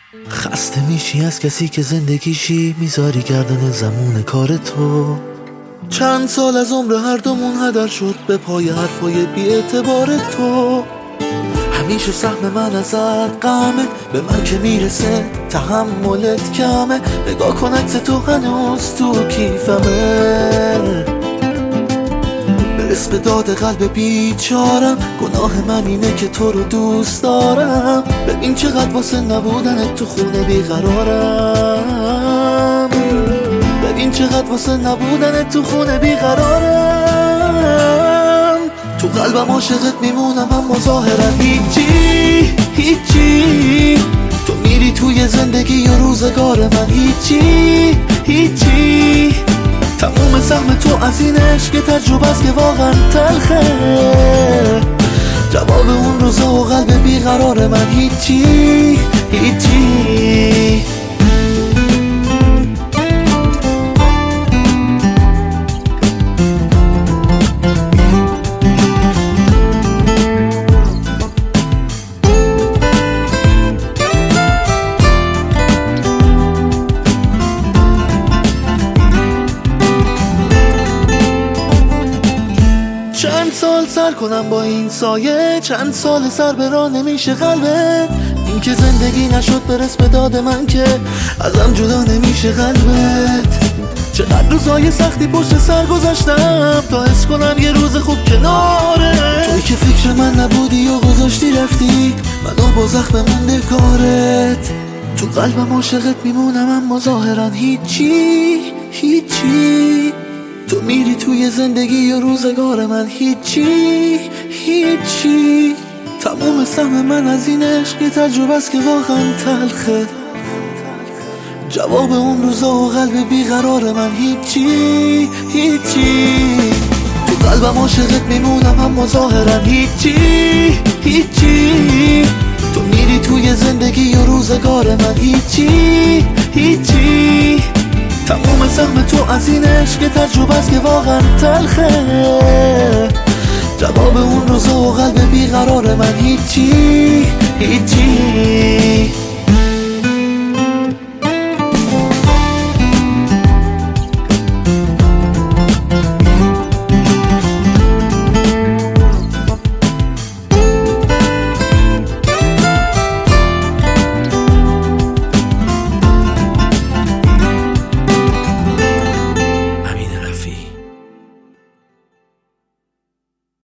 خسته میشی از کسی که زندگیشی میذاری گردن زمون کار تو. چند سال از عمر هر دومون هدر شد به پای حرفای بی اعتبار تو. همیشه سهم من ازت غمه، به من که میرسه تحملت کمه. نگاه کن عکس تو هنوز تو کیفمه. برس به داد قلب بیچارم، گناه من اینه که تو رو دوست دارم. ببین چقدر واسه نبودنت تو خونه بیقرارم. ببین چقدر واسه نبودنت تو خونه بیقرارم. تو قلبم عاشقت میمونم اما ظاهرا هیچی هیچی. تو میری توی زندگی و روزگار من هیچی هیچی. تموم سهم تو از این عشق تجربه است که واقعا تلخه. جواب اون روزا و قلب بیقرار من هیچی هیچی. چند سال سر کنم با این سایه، چند سال سر به راه نمیشه قلبت. این که زندگی نشد برس به داد من که ازم جدا نمیشه قلبت. چقدر روزای سختی پشت سر گذاشتم تا حس کنم یه روز خوب کناره. توی که فکر من نبودی و گذاشتی رفتی منو با زخم مونده کارت. تو قلبم عاشقت میمونم اما ظاهرا هیچی هیچی. تو میری توی زندگی و روزگار من هیچی هیچی. تموم سهم من از این عشق تجربه است که واقعا تلخه. جواب اون روزا و قلب بیقرار من هیچی هیچی. تو قلبم عاشقت میمونم اما ظاهرا هیچی هیچی. تو میری توی زندگی و روزگار من هیچی هیچی. تموم سهم تو از این عشق تجربه است که واقعا تلخه. جواب اون روزا و قلب بیقرار من هیچی هیچی.